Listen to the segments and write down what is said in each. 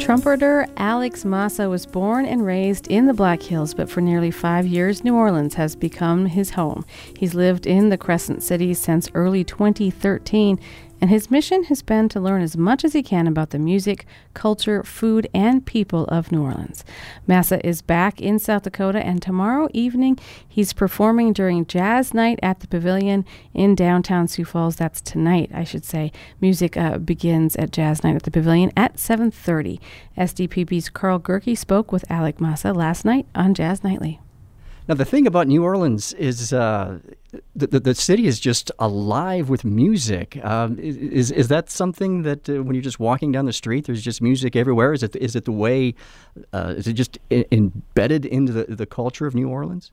Trumpeter Alex Massa was born and raised in the Black Hills, but for nearly 5 years, New Orleans has become his home. He's lived in the Crescent City since early 2013, and his mission has been to learn as much as he can about the music, culture, food, and people of New Orleans. Massa is back in South Dakota, and tomorrow evening he's performing during Jazz Night at the Pavilion in downtown Sioux Falls. That's tonight, I should say. Music begins at Jazz Night at the Pavilion at 7:30. SDPB's Carl Gerke spoke with Alex Massa last night on Jazz Nightly. Now, the thing about New Orleans is the city is just alive with music. Is that something that when you're just walking down the street, there's just music everywhere? Is it the way, is it just embedded into the culture of New Orleans?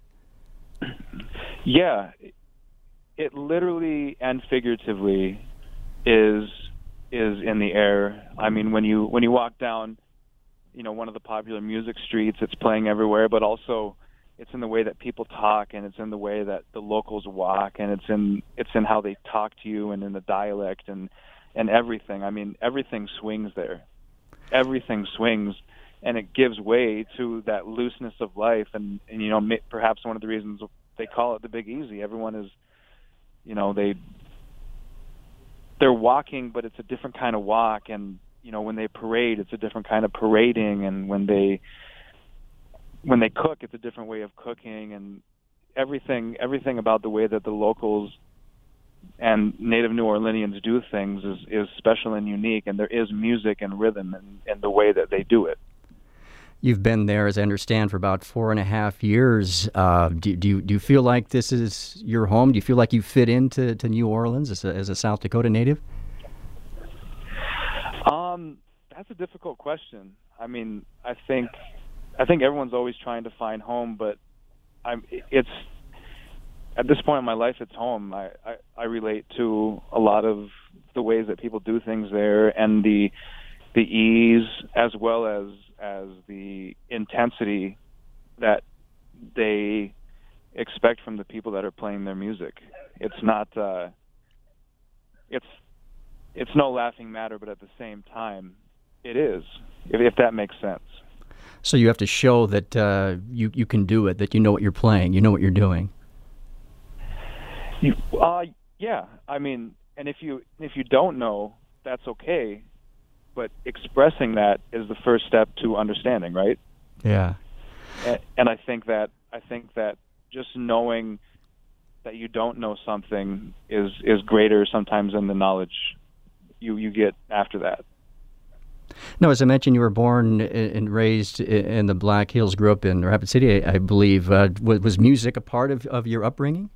Yeah, it literally and figuratively is in the air. I mean, when you walk down, one of the popular music streets, it's playing everywhere, but also it's in the way that people talk, and it's in the way that the locals walk, and it's in how they talk to you, and in the dialect and everything. I mean, everything swings there. Everything swings, and it gives way to that looseness of life. And perhaps one of the reasons they call it the Big Easy. Everyone is, they're walking, but it's a different kind of walk. And when they parade, it's a different kind of parading, and when they cook, it's a different way of cooking, and everything about the way that the locals and native New Orleanians do things is special and unique, and there is music and rhythm in the way that they do it. You've been there, as I understand, for about 4.5 years. Do you feel like this is your home? Do you feel like you fit into New Orleans as a South Dakota native? That's a difficult question. I mean, I think everyone's always trying to find home, but it's at this point in my life, it's home. I relate to a lot of the ways that people do things there, and the ease as well as the intensity that they expect from the people that are playing their music. It's not it's no laughing matter, but at the same time, it is, if that makes sense. So you have to show that you can do it, that you know what you're playing, you know what you're doing. Yeah. I mean, and if you don't know, that's okay. But expressing that is the first step to understanding, right? Yeah. And I think that just knowing that you don't know something is greater sometimes than the knowledge you get after that. No, as I mentioned, you were born and raised in the Black Hills, grew up in Rapid City, I believe. Was music a part of your upbringing?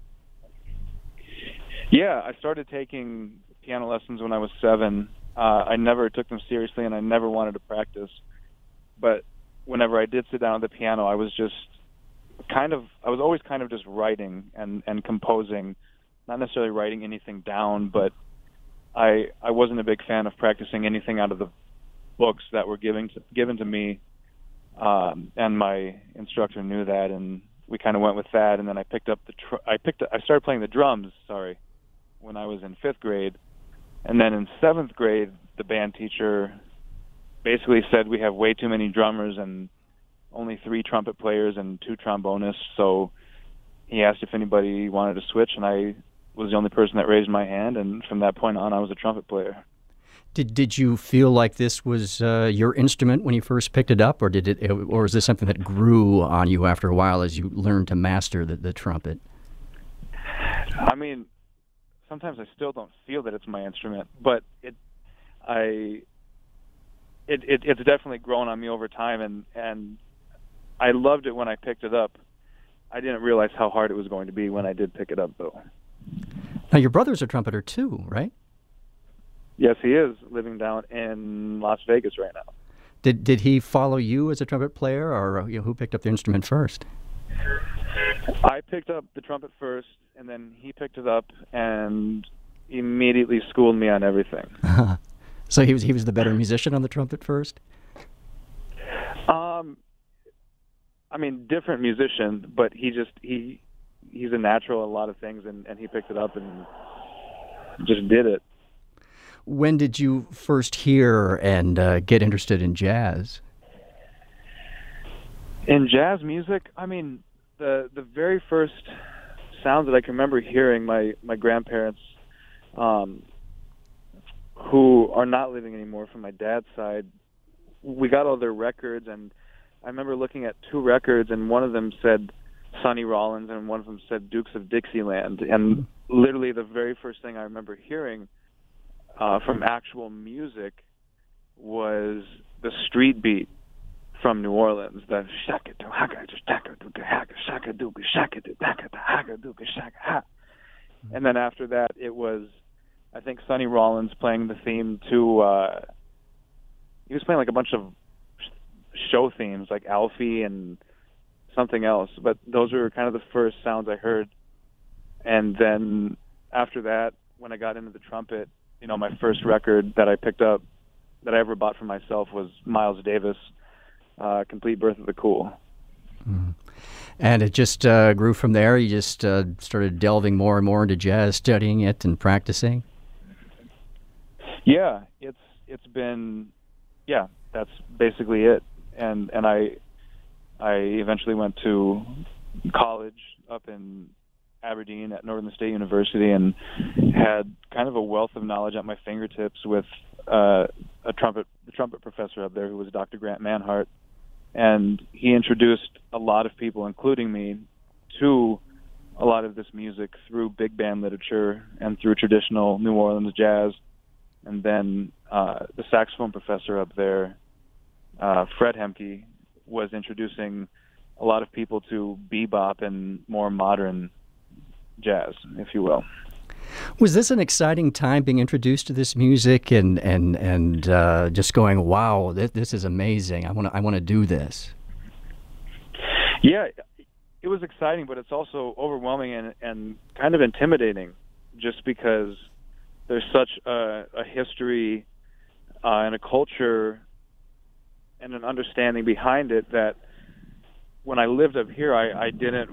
Yeah, I started taking piano lessons when I was 7. I never took them seriously, and I never wanted to practice. But whenever I did sit down at the piano, I was always kind of just writing and composing, not necessarily writing anything down, but I wasn't a big fan of practicing anything out of the books that were given to me, and my instructor knew that, and we kind of went with that. And then I started playing the drums. When I was in 5th grade, and then in 7th grade, the band teacher basically said we have way too many drummers and only 3 trumpet players and 2 trombonists. So he asked if anybody wanted to switch, and I was the only person that raised my hand. And from that point on, I was a trumpet player. Did you feel like this was your instrument when you first picked it up, or is this something that grew on you after a while as you learned to master the trumpet? I mean, sometimes I still don't feel that it's my instrument, but it's definitely grown on me over time, and I loved it when I picked it up. I didn't realize how hard it was going to be when I did pick it up, though. Now, your brother's a trumpeter too, right? Yes, he is, living down in Las Vegas right now. Did he follow you as a trumpet player, or who picked up the instrument first? I picked up the trumpet first, and then he picked it up and immediately schooled me on everything. So he was the better musician on the trumpet first? I mean, different musician, but he's a natural at a lot of things, and he picked it up and just did it. when did you first hear and get interested in jazz? In jazz music, I mean, the very first sounds that I can remember hearing, my grandparents, who are not living anymore from my dad's side, we got all their records, and I remember looking at two records, and one of them said Sonny Rollins, and one of them said Dukes of Dixieland. And literally the very first thing I remember hearing from actual music was the street beat from New Orleans, the shaka do haka shaka do haka shaka do shaka do haka do shaka ha. And then after that, it was, I think, Sonny Rollins playing the theme to. He was playing like a bunch of show themes, like Alfie and something else. But those were kind of the first sounds I heard. And then after that, when I got into the trumpet, my first record that I picked up, that I ever bought for myself, was Miles Davis, Complete Birth of the Cool. Mm. And it just grew from there? You just started delving more and more into jazz, studying it and practicing? Yeah, it's been, that's basically it. And I eventually went to college up in Aberdeen at Northern State University and had kind of a wealth of knowledge at my fingertips with the trumpet professor up there, who was Dr. Grant Manhart. And he introduced a lot of people, including me, to a lot of this music through big band literature and through traditional New Orleans jazz. And then the saxophone professor up there, Fred Hemke, was introducing a lot of people to bebop and more modern jazz, if you will. Was this an exciting time being introduced to this music and just going, wow, this is amazing. I want to do this. Yeah, it was exciting, but it's also overwhelming and kind of intimidating, just because there's such a history and a culture and an understanding behind it that when I lived up here, I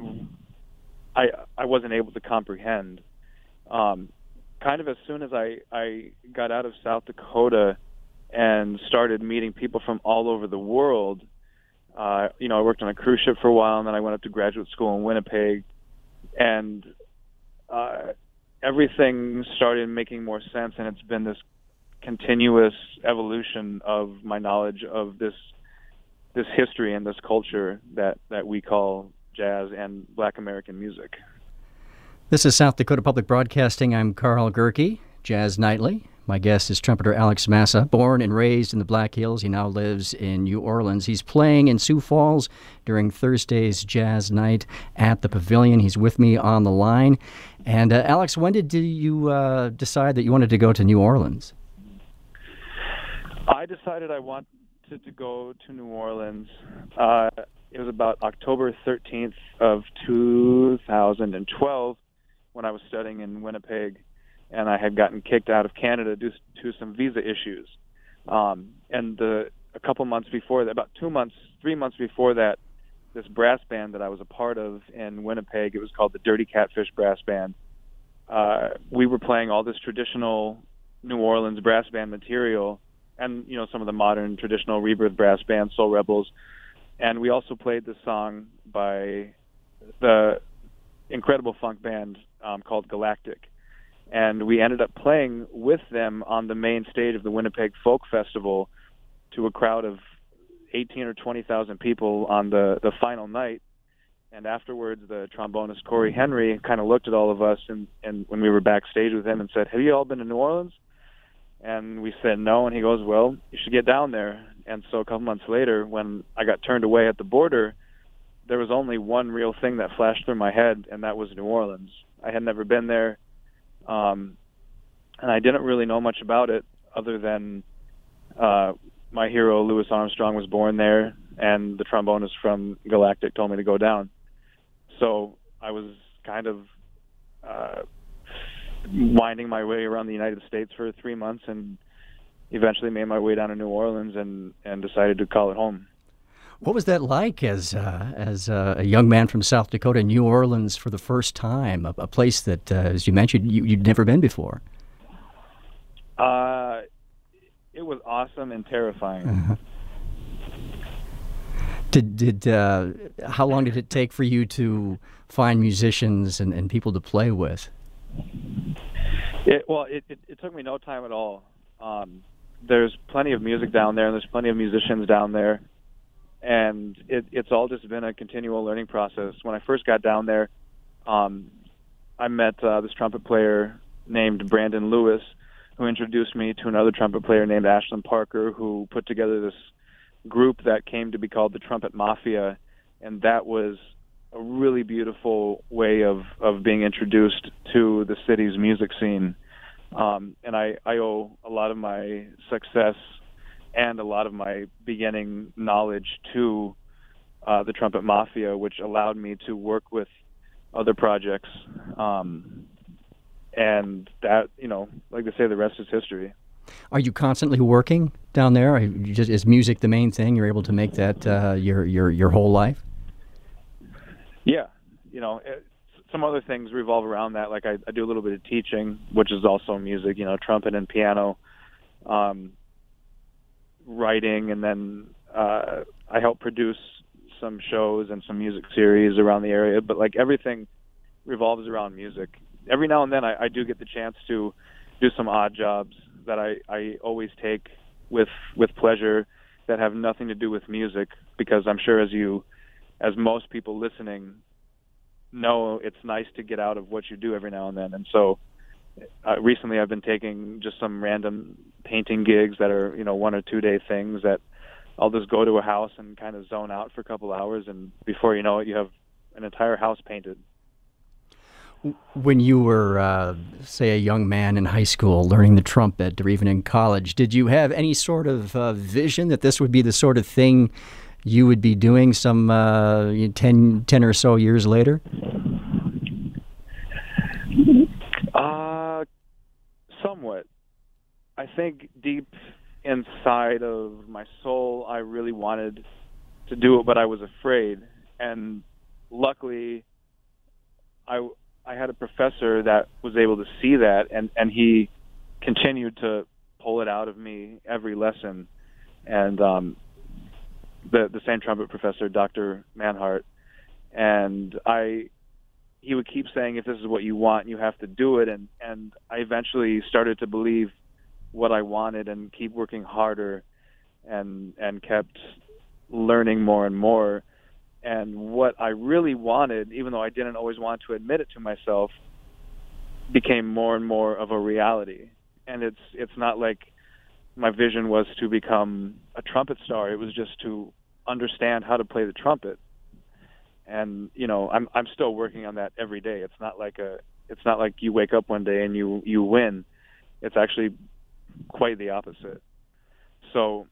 wasn't able to comprehend. Kind of as soon as I got out of South Dakota and started meeting people from all over the world, I worked on a cruise ship for a while, and then I went up to graduate school in Winnipeg, and everything started making more sense, and it's been this continuous evolution of my knowledge of this history and this culture that we call jazz and Black American music. This is South Dakota Public Broadcasting. I'm Carl Gerke, Jazz Nightly. My guest is trumpeter Alex Massa. Born and raised in the Black Hills, he now lives in New Orleans. He's playing in Sioux Falls during Thursday's Jazz Night at the Pavilion. He's with me on the line. And Alex, when did you decide that you wanted to go to New Orleans? I decided I wanted to go to New Orleans. It was about October 13th of 2012 when I was studying in Winnipeg, and I had gotten kicked out of Canada due to some visa issues. And a couple months before that, about 3 months before that, this brass band that I was a part of in Winnipeg, it was called the Dirty Catfish Brass Band. We were playing all this traditional New Orleans brass band material, and some of the modern traditional Rebirth brass band, Soul Rebels. And we also played this song by the incredible funk band called Galactic. And we ended up playing with them on the main stage of the Winnipeg Folk Festival to a crowd of 18 or 20,000 people on the final night. And afterwards, the trombonist Corey Henry kind of looked at all of us and when we were backstage with him and said, "Have you all been to New Orleans?" And we said no, and he goes, "Well, you should get down there." And so a couple months later, when I got turned away at the border, there was only one real thing that flashed through my head, and that was New Orleans. I had never been there, and I didn't really know much about it other than my hero, Louis Armstrong, was born there, and the trombonist from Galactic told me to go down. So I was kind of winding my way around the United States for 3 months and eventually made my way down to New Orleans and decided to call it home. What was that like as a young man from South Dakota, New Orleans for the first time, a place that, as you mentioned, you'd never been before? It was awesome and terrifying. Uh-huh. How long did it take for you to find musicians and people to play with? It took me no time at all. There's plenty of music down there, and there's plenty of musicians down there, and it's all just been a continual learning process. When I first got down there, I met this trumpet player named Brandon Lewis, who introduced me to another trumpet player named Ashlyn Parker, who put together this group that came to be called the Trumpet Mafia, and that was a really beautiful way of being introduced to the city's music scene. And I owe a lot of my success and a lot of my beginning knowledge to the Trumpet Mafia, which allowed me to work with other projects. And that, like they say, the rest is history. Are you constantly working down there? Is music the main thing? You're able to make that your whole life? Yeah. Some other things revolve around that. Like I do a little bit of teaching, which is also music, trumpet and piano, writing, and then I help produce some shows and some music series around the area. But like everything revolves around music. Every now and then I do get the chance to do some odd jobs that I always take with pleasure that have nothing to do with music, because I'm sure as most people listening know, it's nice to get out of what you do every now and then. And so recently I've been taking just some random painting gigs that are 1 or 2 day things that I'll just go to a house and kind of zone out for a couple hours, and before you know it, you have an entire house painted. When you were, say, a young man in high school learning the trumpet, or even in college, did you have any sort of vision that this would be the sort of thing you would be doing some 10 or so years later? Somewhat. I think deep inside of my soul, I really wanted to do it, but I was afraid. And luckily, I had a professor that was able to see that, and he continued to pull it out of me every lesson. And the same trumpet professor, Dr. Manhart, and he would keep saying, if this is what you want, you have to do it. And I eventually started to believe what I wanted and keep working harder and kept learning more and more. And what I really wanted, even though I didn't always want to admit it to myself, became more and more of a reality. And it's not like my vision was to become a trumpet star. It was just to understand how to play the trumpet. And I'm still working on that every day. It's not like you wake up one day and you win. It's actually quite the opposite. So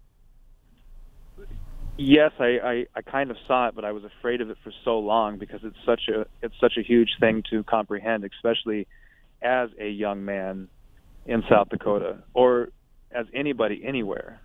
yes, I kind of saw it, but I was afraid of it for so long because it's such a huge thing to comprehend, especially as a young man in South Dakota, or as anybody anywhere.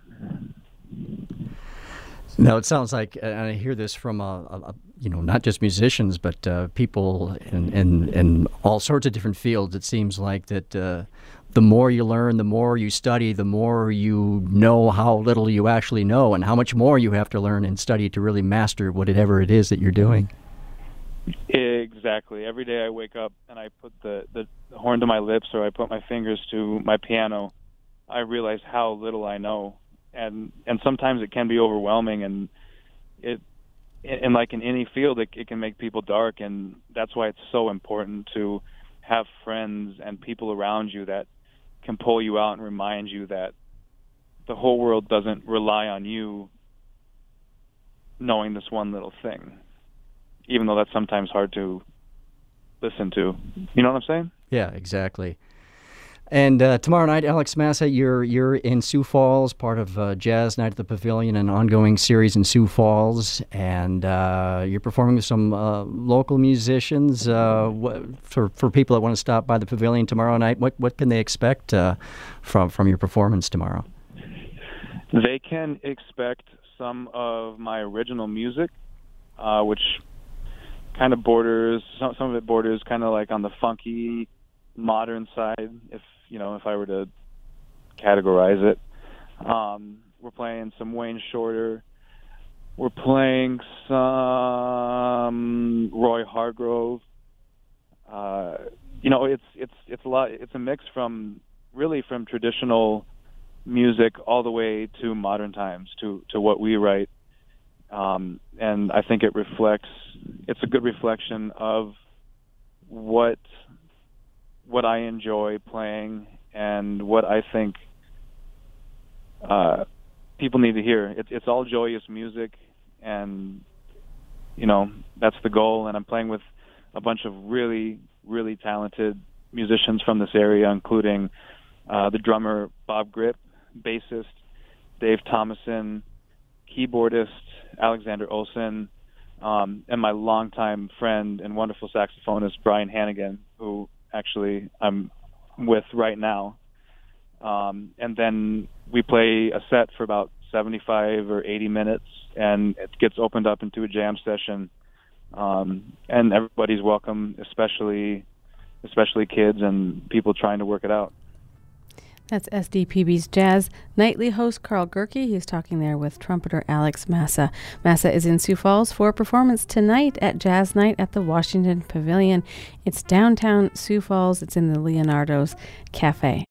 Now, it sounds like, and I hear this from not just musicians, but people in all sorts of different fields. It seems like that the more you learn, the more you study, the more you know how little you actually know, and how much more you have to learn and study to really master whatever it is that you're doing. Exactly. Every day I wake up and I put the horn to my lips, or I put my fingers to my piano, I realize how little I know. And sometimes it can be overwhelming, and like in any field, it can make people dark, and that's why it's so important to have friends and people around you that can pull you out and remind you that the whole world doesn't rely on you knowing this one little thing, even though that's sometimes hard to listen to. You know what I'm saying? Yeah, exactly. And tomorrow night, Alex Massa, you're in Sioux Falls, part of Jazz Night at the Pavilion, an ongoing series in Sioux Falls, and you're performing with some local musicians. For people that want to stop by the Pavilion tomorrow night, what can they expect from your performance tomorrow? They can expect some of my original music, which kind of borders, some of it borders kind of like on the funky, modern side. If I were to categorize it. We're playing some Wayne Shorter. We're playing some Roy Hargrove. It's a lot. It's a mix from traditional music all the way to modern times, to what we write. And I think it's a good reflection of what I enjoy playing and what I think people need to hear. It's all joyous music, and that's the goal. And I'm playing with a bunch of really, really talented musicians from this area, including the drummer Bob Grip, bassist Dave Thomason, keyboardist Alexander Olsen, and my longtime friend and wonderful saxophonist Brian Hannigan, who actually I'm with right now. And then we play a set for about 75 or 80 minutes, and it gets opened up into a jam session. And everybody's welcome, especially kids and people trying to work it out. That's SDPB's Jazz Nightly host Carl Gerke. He's talking there with trumpeter Alex Massa. Massa is in Sioux Falls for a performance tonight at Jazz Night at the Washington Pavilion. It's downtown Sioux Falls. It's in the Leonardo's Cafe.